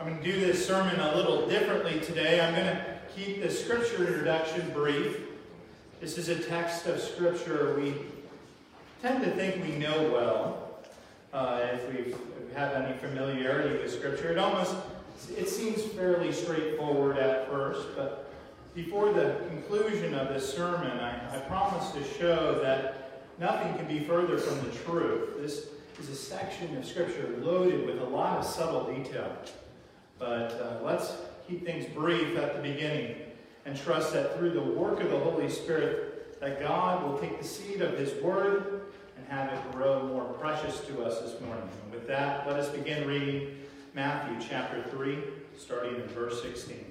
I'm going to do this sermon a little differently today. I'm going to keep the scripture introduction brief. This is a text of scripture we tend to think we know well. If we have any familiarity with scripture, it seems fairly straightforward at first, but before the conclusion of this sermon, I promise to show that nothing can be further from the truth. This is a section of scripture loaded with a lot of subtle detail. But let's keep things brief at the beginning and trust that through the work of the Holy Spirit that God will take the seed of His Word and have it grow more precious to us this morning. And with that, let us begin reading Matthew chapter 3, starting in verse 16.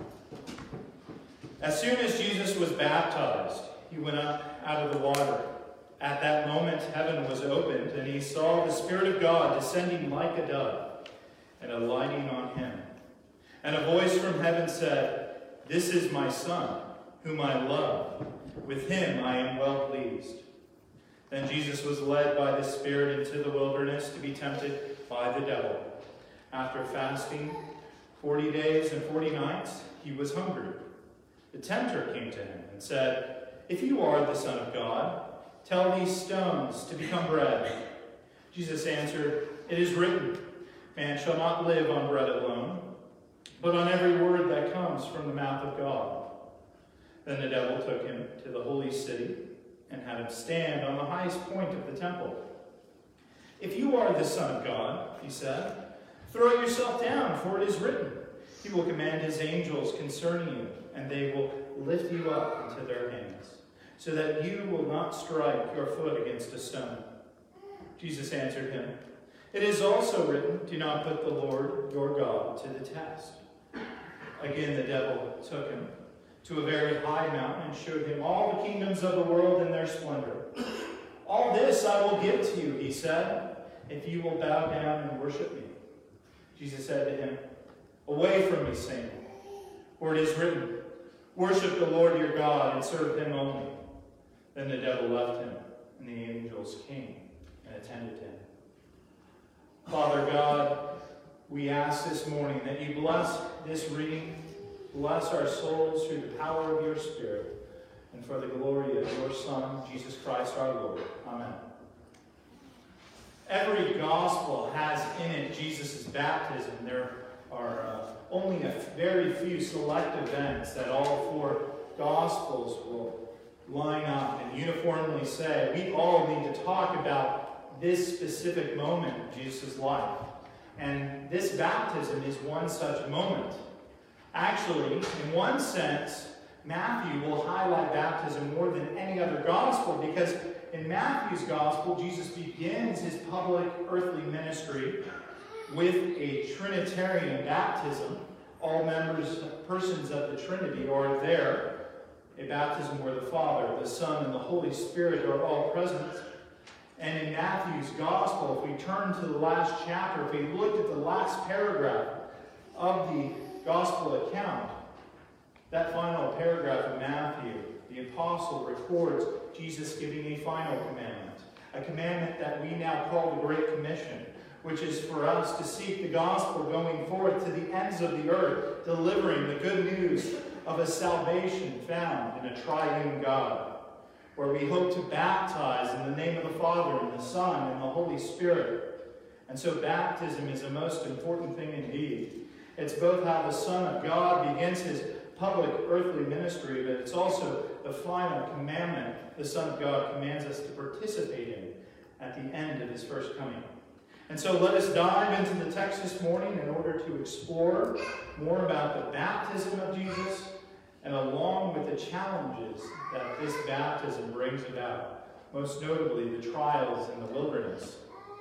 As soon as Jesus was baptized, He went up out of the water. At that moment, heaven was opened, and He saw the Spirit of God descending like a dove and alighting on Him. And a voice from heaven said, "This is my Son, whom I love. With Him I am well pleased." Then Jesus was led by the Spirit into the wilderness to be tempted by the devil. After fasting 40 days and 40 nights, He was hungry. The tempter came to Him and said, "If you are the Son of God, tell these stones to become bread." Jesus answered, "It is written, man shall not live on bread alone, but on every word that comes from the mouth of God." Then the devil took Him to the holy city and had Him stand on the highest point of the temple. "If you are the Son of God," He said, "throw yourself down, for it is written, He will command His angels concerning you, and they will lift you up into their hands, so that you will not strike your foot against a stone." Jesus answered him, "It is also written, do not put the Lord your God to the test." Again the devil took Him to a very high mountain and showed Him all the kingdoms of the world and their splendor. "All this I will give to you," He said, "if you will bow down and worship me." Jesus said to him, "Away from me, Satan, for it is written, worship the Lord your God and serve Him only." Then the devil left him, and the angels came and attended Him. Father God, we ask this morning that You bless this reading, bless our souls through the power of Your Spirit, and for the glory of Your Son, Jesus Christ our Lord. Amen. Every gospel has in it Jesus' baptism. There are only a very few select events that all four gospels will line up and uniformly say, we all need to talk about this specific moment of Jesus' life. And this baptism is one such moment. Actually, in one sense, Matthew will highlight baptism more than any other gospel, because in Matthew's gospel, Jesus begins His public earthly ministry with a Trinitarian baptism. All persons of the Trinity are there. A baptism where the Father, the Son, and the Holy Spirit are all present. And in Matthew's gospel, if we turn to the last chapter, if we looked at the last paragraph of the gospel account, that final paragraph of Matthew, the apostle records Jesus giving a final commandment, a commandment that we now call the Great Commission, which is for us to seek the gospel going forth to the ends of the earth, delivering the good news of a salvation found in a triune God, where we hope to baptize in the name of the Father and the Son and the Holy Spirit. And so baptism is a most important thing indeed. It's both how the Son of God begins His public earthly ministry, but it's also the final commandment the Son of God commands us to participate in at the end of His first coming. And so let us dive into the text this morning in order to explore more about the baptism of Jesus, and along with the challenges that this baptism brings about, most notably the trials in the wilderness.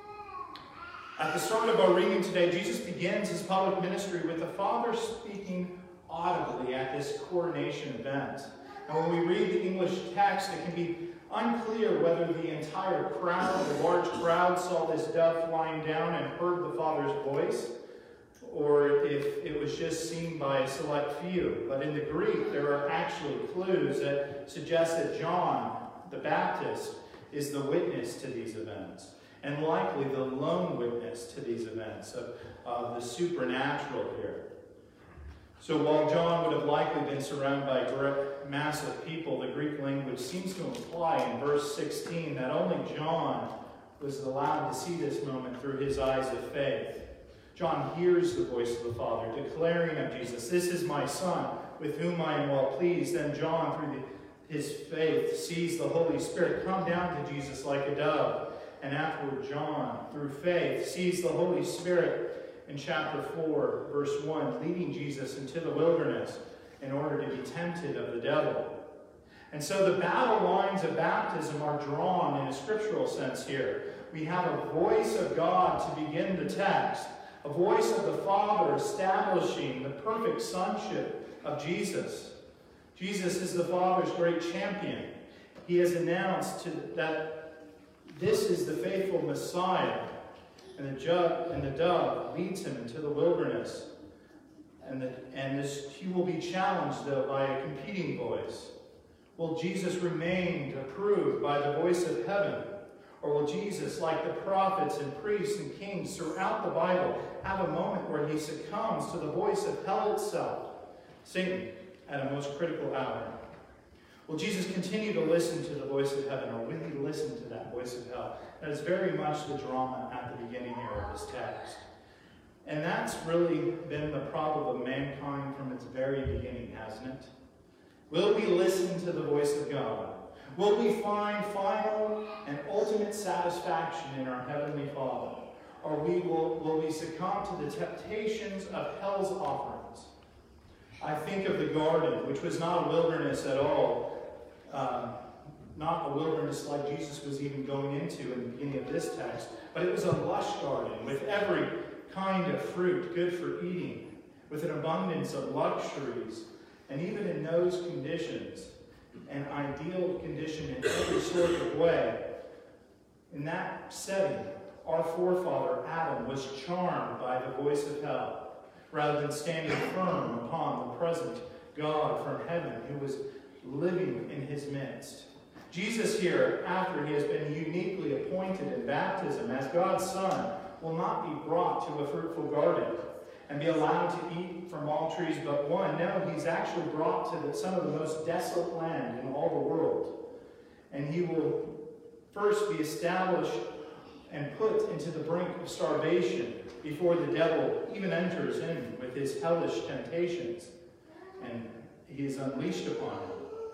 At the start of our reading today, Jesus begins His public ministry with the Father speaking audibly at this coronation event. And when we read the English text, it can be unclear whether the entire crowd, the large crowd, saw this dove flying down and heard the Father's voice, or if it was just seen by a select few. But in the Greek, there are actually clues that suggest that John the Baptist is the witness to these events. and likely the lone witness to these events of the supernatural here. So while John would have likely been surrounded by a direct mass of people, the Greek language seems to imply in verse 16 that only John was allowed to see this moment through his eyes of faith. John hears the voice of the Father declaring of Jesus, "This is my Son, with whom I am well pleased." Then John, through his faith, sees the Holy Spirit come down to Jesus like a dove. And afterward, John, through faith, sees the Holy Spirit in chapter 4, verse 1, leading Jesus into the wilderness in order to be tempted of the devil. And so the battle lines of baptism are drawn in a scriptural sense here. We have a voice of God to begin the text, a voice of the Father establishing the perfect sonship of Jesus. Jesus is the Father's great champion. He has announced that this is the faithful Messiah, and the dove leads him into the wilderness. He will be challenged, though, by a competing voice. Will Jesus remain approved by the voice of heaven? Or will Jesus, like the prophets and priests and kings throughout the Bible, have a moment where he succumbs to the voice of hell itself, Satan, at a most critical hour? Will Jesus continue to listen to the voice of heaven, or will he listen to that voice of hell? That is very much the drama at the beginning here of this text. And that's really been the problem of mankind from its very beginning, hasn't it? Will we listen to the voice of God? Will we find final and ultimate satisfaction in our Heavenly Father? Or will we succumb to the temptations of hell's offerings? I think of the garden, which was not a wilderness at all, not a wilderness like Jesus was even going into in the beginning of this text, but it was a lush garden with every kind of fruit good for eating, with an abundance of luxuries, and even in those conditions, an ideal condition in every sort of way. In that setting, our forefather Adam was charmed by the voice of hell, rather than standing firm upon the present God from heaven who was living in his midst. Jesus here, after he has been uniquely appointed in baptism as God's Son, will not be brought to a fruitful garden and be allowed to eat from all trees but one. No, he's actually brought to some of the most desolate land in all the world. And he will first be established and put into the brink of starvation before the devil even enters in with his hellish temptations, and he is unleashed upon him.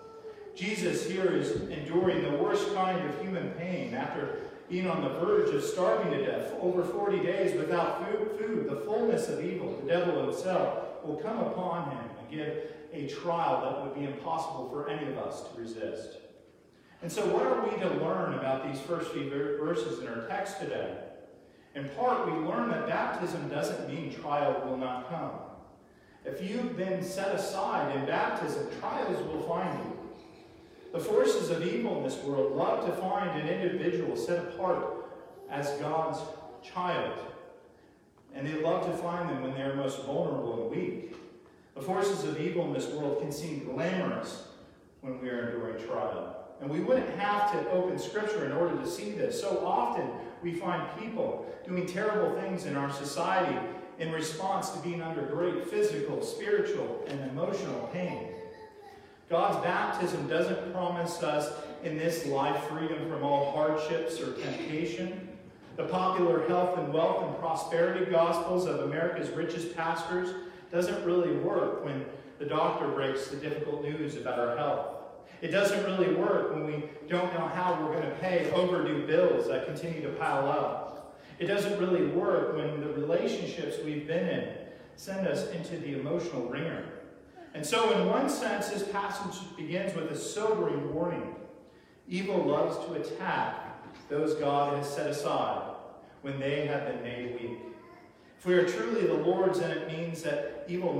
Jesus here is enduring the worst kind of human pain after being on the verge of starving to death for over 40 days without food. The fullness of evil, the devil himself, will come upon him and give a trial that would be impossible for any of us to resist. And so what are we to learn about these first few verses in our text today? In part, we learn that baptism doesn't mean trial will not come. If you've been set aside in baptism, trials will find you. The forces of evil in this world love to find an individual set apart as God's child. And they love to find them when they're most vulnerable and weak. The forces of evil in this world can seem glamorous when we are enduring trial. And we wouldn't have to open Scripture in order to see this. So often we find people doing terrible things in our society in response to being under great physical, spiritual, and emotional pain. God's baptism doesn't promise us in this life freedom from all hardships or temptation. The popular health and wealth and prosperity gospels of America's richest pastors doesn't really work when the doctor breaks the difficult news about our health. It doesn't really work when we don't know how we're going to pay overdue bills that continue to pile up. It doesn't really work when the relationships we've been in send us into the emotional ringer. And so in one sense, this passage begins with a sobering warning. Evil loves to attack those God has set aside when they have been made weak. If we are truly the Lord's, then it means that evil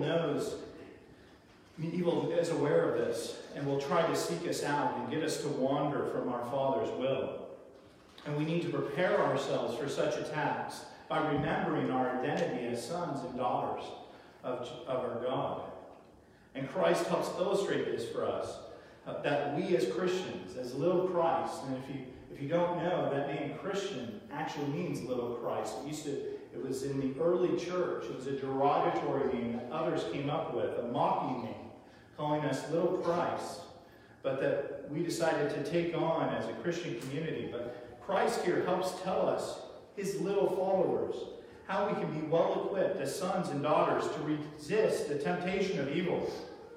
is aware of this and will try to seek us out and get us to wander from our Father's will. And we need to prepare ourselves for such attacks by remembering our identity as sons and daughters of our God. And Christ helps illustrate this for us, that we as Christians, as little Christ, and If you don't know, that name Christian actually means little Christ. It was in the early church. It was a derogatory name that others came up with, a mocking name, calling us little Christ, but that we decided to take on as a Christian community. But Christ here helps tell us, his little followers, how we can be well equipped as sons and daughters to resist the temptation of evil.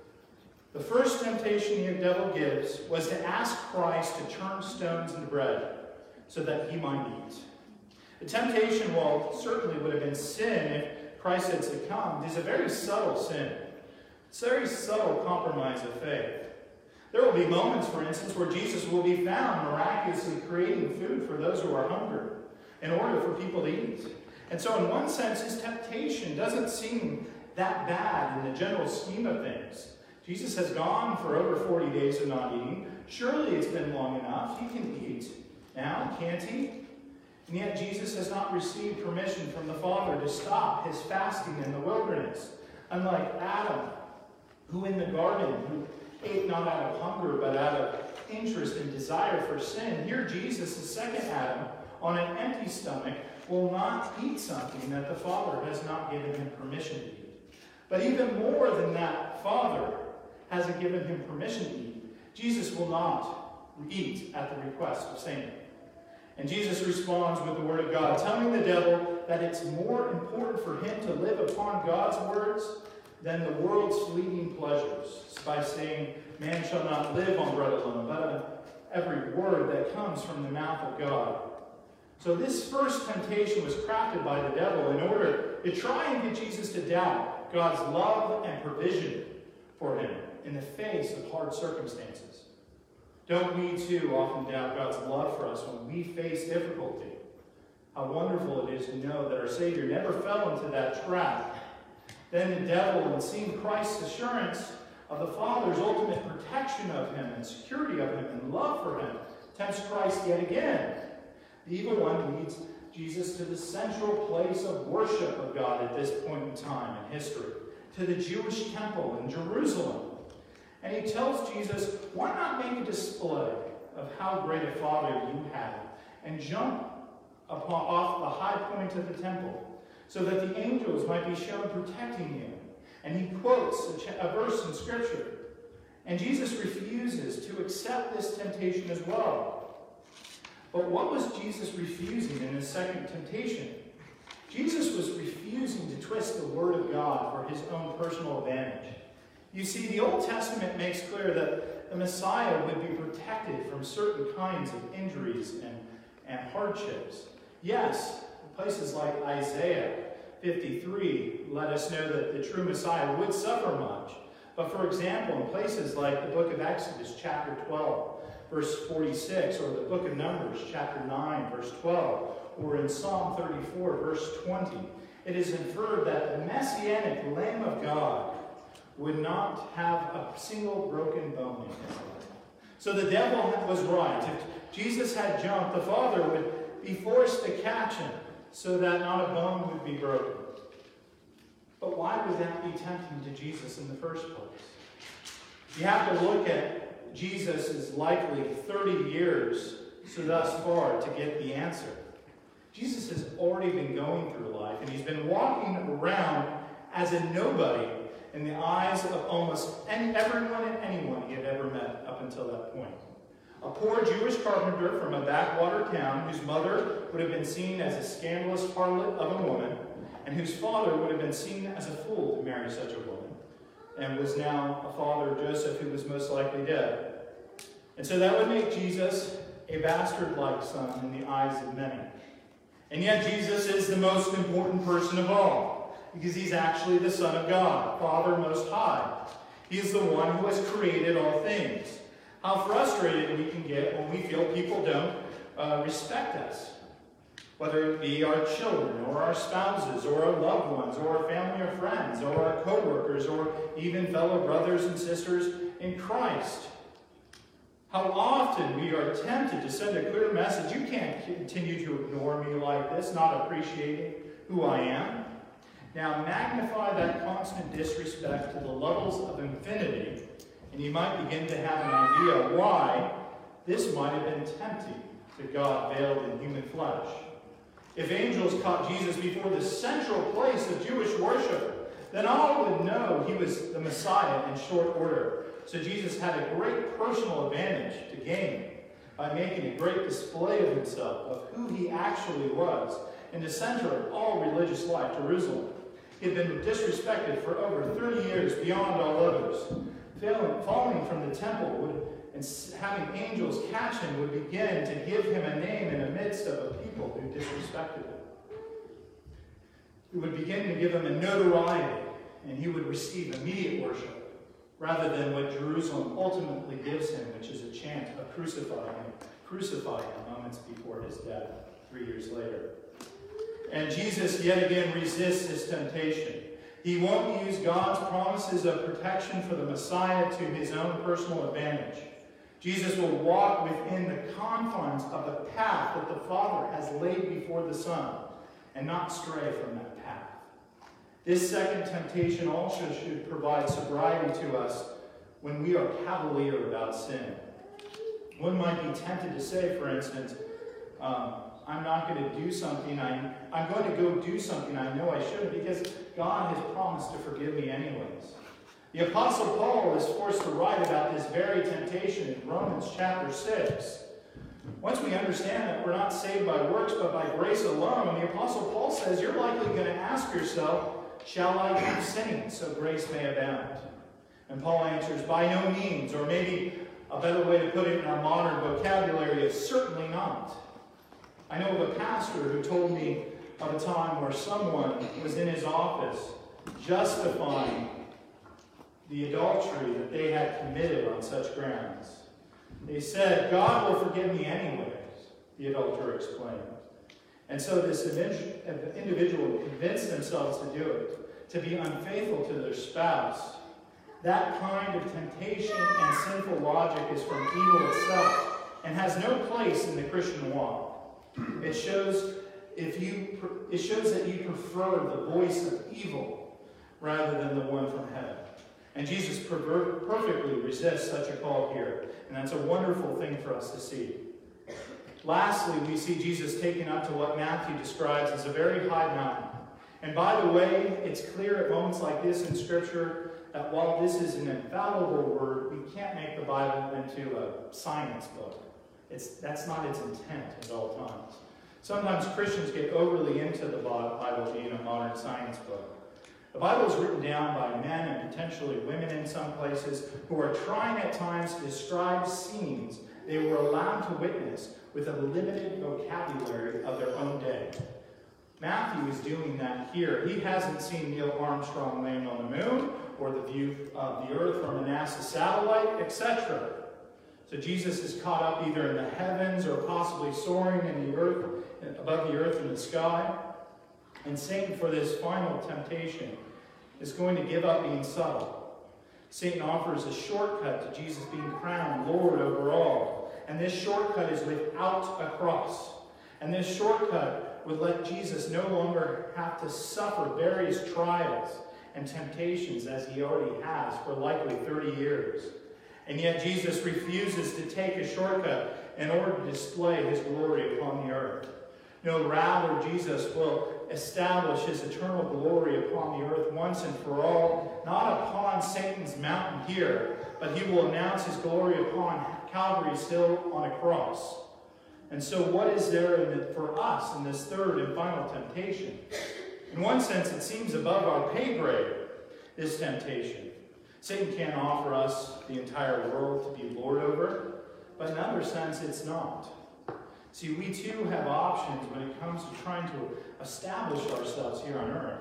The first temptation the devil gives was to ask Christ to turn stones into bread so that he might eat. The temptation, while certainly would have been sin if Christ had succumbed, is a very subtle sin. It's a very subtle compromise of faith. There will be moments, for instance, where Jesus will be found miraculously creating food for those who are hungry in order for people to eat. And so in one sense, his temptation doesn't seem that bad in the general scheme of things. Jesus has gone for over 40 days of not eating. Surely it's been long enough. He can eat now, can't he? And yet Jesus has not received permission from the Father to stop his fasting in the wilderness. Unlike Adam, who in the garden, who ate not out of hunger, but out of interest and desire for sin, here Jesus, the second Adam, on an empty stomach, will not eat something that the Father has not given him permission to eat. But even more than that, Father hasn't given him permission to eat. Jesus will not eat at the request of Satan. And Jesus responds with the word of God, telling the devil that it's more important for him to live upon God's words than the world's fleeting pleasures, by saying, man shall not live on bread alone, but on every word that comes from the mouth of God. So this first temptation was crafted by the devil in order to try and get Jesus to doubt God's love and provision for him in the face of hard circumstances. Don't we too often doubt God's love for us when we face difficulty? How wonderful it is to know that our Savior never fell into that trap. Then the devil, in seeing Christ's assurance of the Father's ultimate protection of him and security of him and love for him, tempts Christ yet again. The evil one leads Jesus to the central place of worship of God at this point in time in history, to the Jewish temple in Jerusalem. And he tells Jesus, why not make a display of how great a Father you have and jump off the high point of the temple so that the angels might be shown protecting you. And he quotes a verse in Scripture. And Jesus refuses to accept this temptation as well. But what was Jesus refusing in his second temptation? Jesus was refusing to twist the Word of God for his own personal advantage. You see, the Old Testament makes clear that the Messiah would be protected from certain kinds of injuries and hardships. Yes, places like Isaiah 53 let us know that the true Messiah would suffer much. But for example, in places like the book of Exodus, chapter 12, verse 46, or the book of Numbers, chapter 9, verse 12, or in Psalm 34, verse 20, it is inferred that the Messianic Lamb of God would not have a single broken bone in his life. So the devil was right. If Jesus had jumped, the Father would be forced to catch him so that not a bone would be broken. But why would that be tempting to Jesus in the first place? You have to look at Jesus' likely 30 years thus far to get the answer. Jesus has already been going through life, and he's been walking around as a nobody in the eyes of almost everyone and anyone he had ever met up until that point. A poor Jewish carpenter from a backwater town whose mother would have been seen as a scandalous harlot of a woman, and whose father would have been seen as a fool to marry such a woman, and was now a father, Joseph, who was most likely dead. And so that would make Jesus a bastard-like son in the eyes of many. And yet Jesus is the most important person of all, because he's actually the Son of God, Father Most High. He is the one who has created all things. How frustrated we can get when we feel people don't respect us, whether it be our children, or our spouses, or our loved ones, or our family or friends, or our co-workers, or even fellow brothers and sisters in Christ. How often we are tempted to send a clear message, you can't continue to ignore me like this, not appreciating who I am. Now magnify that constant disrespect to the levels of infinity, and you might begin to have an idea why this might have been tempting to God veiled in human flesh. If angels caught Jesus before the central place of Jewish worship, then all would know he was the Messiah in short order. So Jesus had a great personal advantage to gain by making a great display of himself, of who he actually was, in the center of all religious life, Jerusalem. He had been disrespected for over 30 years beyond all others. Falling from the temple and having angels catch him would begin to give him a name in the midst of a people who disrespected him. It would begin to give him a notoriety, and he would receive immediate worship, rather than what Jerusalem ultimately gives him, which is a chant of crucify him moments before his death, 3 years later. And Jesus yet again resists this temptation. He won't use God's promises of protection for the Messiah to his own personal advantage. Jesus will walk within the confines of the path that the Father has laid before the Son, and not stray from that path. This second temptation also should provide sobriety to us when we are cavalier about sin. One might be tempted to say, for instance, I'm not going to do something. I'm going to go do something I know I shouldn't because God has promised to forgive me anyways. The Apostle Paul is forced to write about this very temptation in Romans chapter 6. Once we understand that we're not saved by works but by grace alone, the Apostle Paul says you're likely going to ask yourself, shall I keep sinning so grace may abound? And Paul answers, by no means, or maybe a better way to put it in our modern vocabulary is certainly not. I know of a pastor who told me of a time where someone was in his office justifying the adultery that they had committed on such grounds. They said, God will forgive me anyways, the adulterer explained. And so this individual convinced themselves to do it, to be unfaithful to their spouse. That kind of temptation and sinful logic is from evil itself and has no place in the Christian walk. It shows that you prefer the voice of evil rather than the one from heaven. And Jesus perfectly resists such a call here. And that's a wonderful thing for us to see. Lastly, we see Jesus taken up to what Matthew describes as a very high mountain. And by the way, it's clear at moments like this in Scripture that while this is an infallible word, we can't make the Bible into a science book. That's not its intent at all times. Sometimes Christians get overly into the Bible being a modern science book. The Bible is written down by men and potentially women in some places who are trying at times to describe scenes they were allowed to witness with a limited vocabulary of their own day. Matthew is doing that here. He hasn't seen Neil Armstrong land on the moon or the view of the earth from a NASA satellite, etc. So Jesus is caught up either in the heavens or possibly soaring in the earth, above the earth in the sky. And Satan, for this final temptation, is going to give up being subtle. Satan offers a shortcut to Jesus being crowned Lord over all. And this shortcut is without a cross. And this shortcut would let Jesus no longer have to suffer various trials and temptations as he already has for likely 30 years. And yet Jesus refuses to take a shortcut in order to display his glory upon the earth. No, rather Jesus will establish his eternal glory upon the earth once and for all, not upon Satan's mountain here, but he will announce his glory upon Calvary's hill on a cross. And so what is there for us in this third and final temptation? In one sense, it seems above our pay grade, this temptation. Satan can't offer us the entire world to be Lord over, but in another sense, it's not. See, we too have options when it comes to trying to establish ourselves here on earth.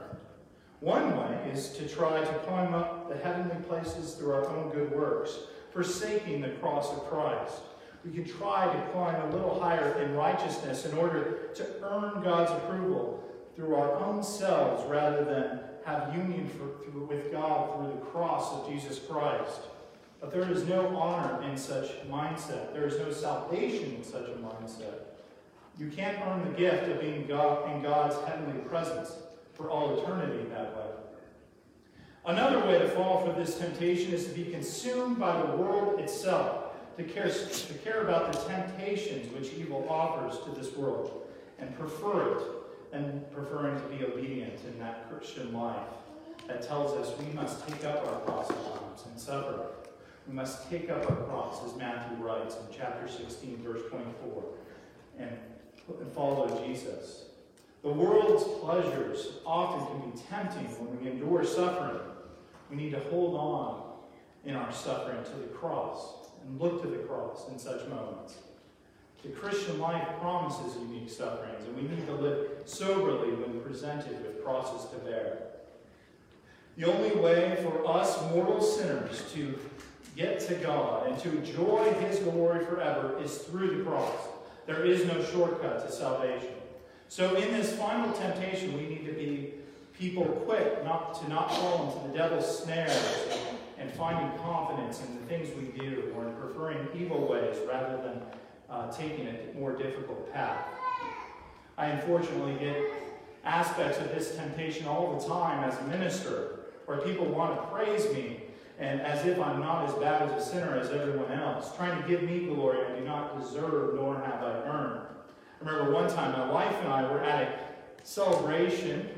One way is to try to climb up the heavenly places through our own good works, forsaking the cross of Christ. We can try to climb a little higher in righteousness in order to earn God's approval through our own selves rather than have union with God through the cross of Jesus Christ. But there is no honor in such mindset. There is no salvation in such a mindset. You can't earn the gift of being in God's heavenly presence for all eternity that way. Another way to fall for this temptation is to be consumed by the world itself, to care about the temptations which evil offers to this world, and prefer it, and preferring to be obedient in that Christian life that tells us we must take up our cross at times and suffer. We must take up our cross, as Matthew writes in chapter 16, verse 24, and follow Jesus. The world's pleasures often can be tempting when we endure suffering. We need to hold on in our suffering to the cross and look to the cross in such moments. The Christian life promises unique sufferings, and we need to live soberly when presented with crosses to bear. The only way for us mortal sinners to get to God and to enjoy His glory forever is through the cross. There is no shortcut to salvation. So in this final temptation, we need to be people quick not fall into the devil's snares and finding confidence in the things we do, or in preferring evil ways rather than taking a more difficult path. I unfortunately get aspects of this temptation all the time as a minister, where people want to praise me, and as if I'm not as bad as a sinner as everyone else, trying to give me glory I do not deserve nor have I earned. I remember one time my wife and I were at a celebration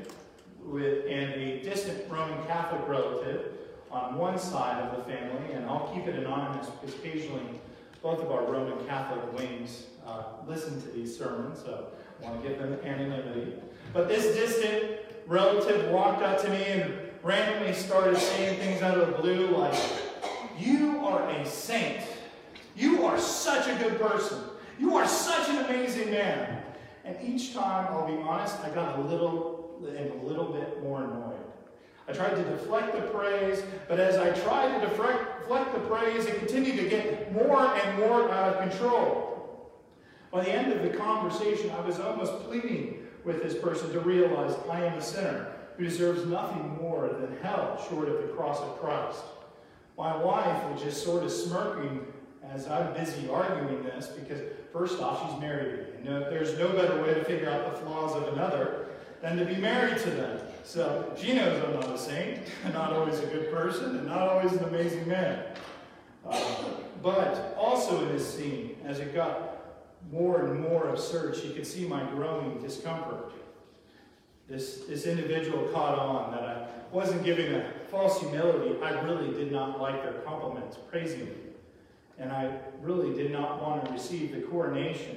and a distant Roman Catholic relative on one side of the family, and I'll keep it anonymous because occasionally both of our Roman Catholic wings listen to these sermons, so I want to give them anonymity. But this distant relative walked up to me and randomly started saying things out of the blue like, "You are a saint. You are such a good person. You are such an amazing man." And each time, I'll be honest, I got a little bit more annoyed. I tried to deflect the praise, but as I tried to deflect the praise, it continued to get more and more out of control. By the end of the conversation, I was almost pleading with this person to realize I am a sinner who deserves nothing more than hell short of the cross of Christ. My wife was just sort of smirking as I'm busy arguing this, because first off, she's married to me. And there's no better way to figure out the flaws of another than to be married to them. So she knows I'm not a saint, not always a good person, and not always an amazing man. But also in this scene, as it got more and more absurd, she could see my growing discomfort. This individual caught on that I wasn't giving a false humility. I really did not like their compliments, praising me. And I really did not want to receive the coronation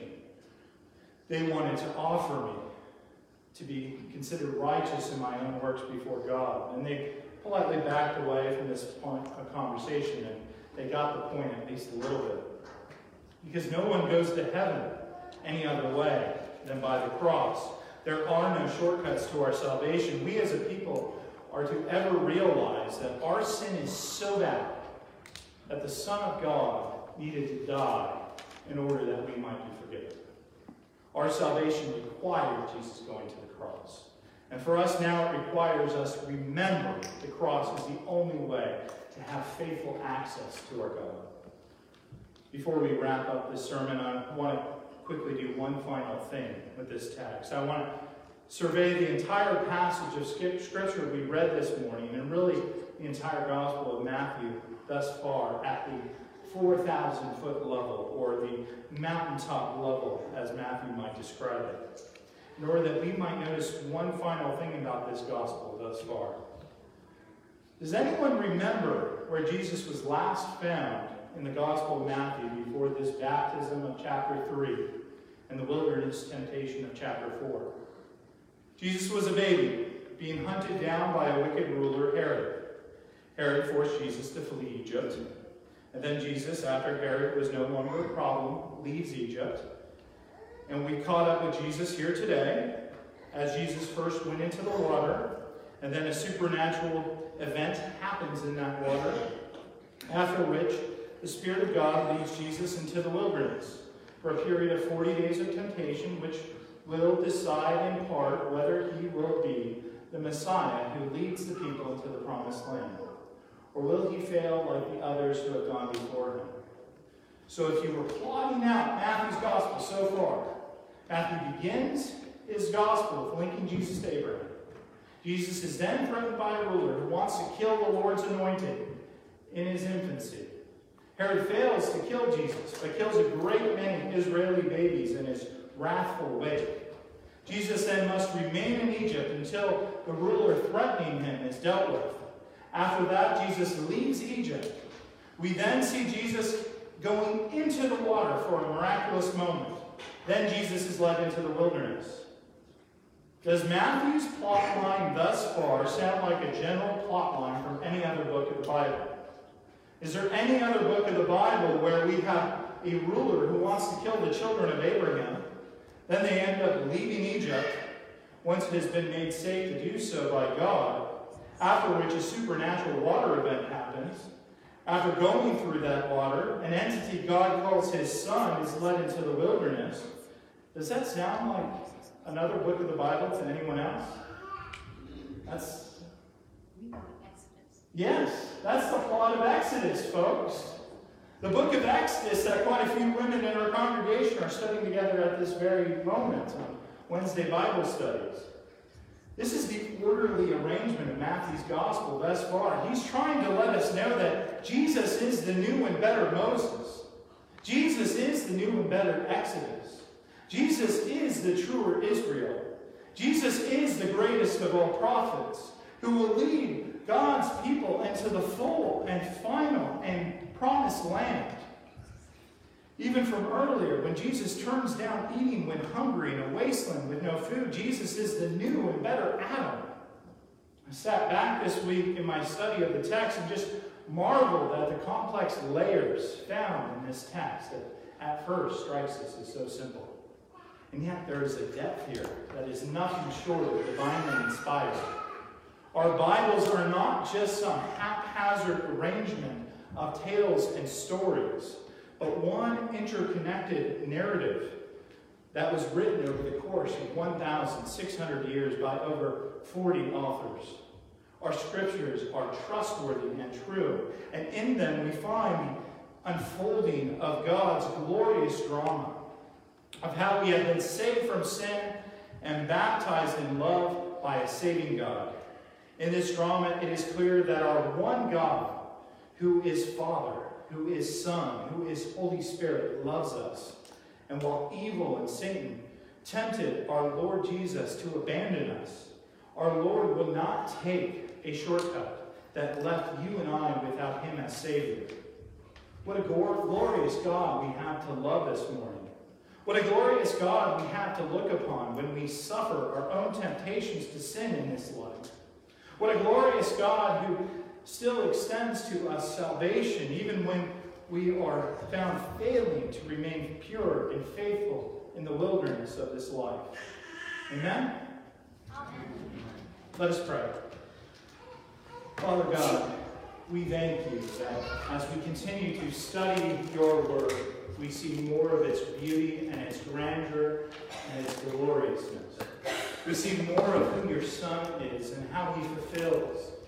they wanted to offer me, to be considered righteous in my own works before God. And they politely backed away from this point of conversation, and they got the point at least a little bit. Because no one goes to heaven any other way than by the cross. There are no shortcuts to our salvation. We as a people are to ever realize that our sin is so bad that the Son of God needed to die in order that we might be forgiven. Our salvation required Jesus going to the cross. And for us now, it requires us to remember the cross is the only way to have faithful access to our God. Before we wrap up this sermon, I want to quickly do one final thing with this text. I want to survey the entire passage of Scripture we read this morning, and really the entire Gospel of Matthew thus far at the 4,000-foot level, or the mountaintop level, as Matthew might describe it, in order that we might notice one final thing about this Gospel thus far. Does anyone remember where Jesus was last found in the Gospel of Matthew before this baptism of chapter 3 and the wilderness temptation of chapter 4? Jesus was a baby, being hunted down by a wicked ruler, Herod. Herod forced Jesus to flee Egypt. And then Jesus, after Herod was no longer a problem, leaves Egypt. And we caught up with Jesus here today, as Jesus first went into the water, and then a supernatural event happens in that water, after which the Spirit of God leads Jesus into the wilderness for a period of 40 days of temptation, which will decide in part whether he will be the Messiah who leads the people into the promised land. Or will he fail like the others who have gone before him? So if you were plotting out Matthew's gospel so far, Matthew begins his gospel with linking Jesus to Abraham. Jesus is then threatened by a ruler who wants to kill the Lord's anointed in his infancy. Herod fails to kill Jesus, but kills a great many Israeli babies in his wrathful way. Jesus then must remain in Egypt until the ruler threatening him is dealt with. After that, Jesus leaves Egypt. We then see Jesus going into the water for a miraculous moment. Then Jesus is led into the wilderness. Does Matthew's plot line thus far sound like a general plot line from any other book of the Bible? Is there any other book of the Bible where we have a ruler who wants to kill the children of Abraham? Then they end up leaving Egypt once it has been made safe to do so by God, after which a supernatural water event happens. After going through that water, an entity God calls his son is led into the wilderness. Does that sound like another book of the Bible to anyone else? Yes, that's the plot of Exodus, folks. The book of Exodus that quite a few women in our congregation are studying together at this very moment on Wednesday Bible studies. This is the orderly arrangement of Matthew's gospel thus far. He's trying to let us know that Jesus is the new and better Moses. Jesus is the new and better Exodus. Jesus is the truer Israel. Jesus is the greatest of all prophets, who will lead God's people into the full and final and promised land. Even from earlier, when Jesus turns down eating when hungry in a wasteland with no food, Jesus is the new and better Adam. I sat back this week in my study of the text and just marveled at the complex layers found in this text that at first strikes us as so simple. And yet there is a depth here that is nothing short of divinely inspired. Our Bibles are not just some haphazard arrangement of tales and stories, but one interconnected narrative that was written over the course of 1,600 years by over 40 authors. Our scriptures are trustworthy and true, and in them we find unfolding of God's glorious drama, of how we have been saved from sin and baptized in love by a saving God. In this drama, it is clear that our one God, who is Father, who is Son, who is Holy Spirit, loves us. And while evil and Satan tempted our Lord Jesus to abandon us, our Lord will not take a shortcut that left you and I without him as Savior. What a glorious God we have to love this morning. What a glorious God we have to look upon when we suffer our own temptations to sin in this life. What a glorious God who still extends to us salvation even when we are found failing to remain pure and faithful in the wilderness of this life. Amen? Amen. Let us pray. Father God, we thank you that as we continue to study your word, we see more of its beauty and its grandeur and its gloriousness. We see more of who your Son is and how he fulfills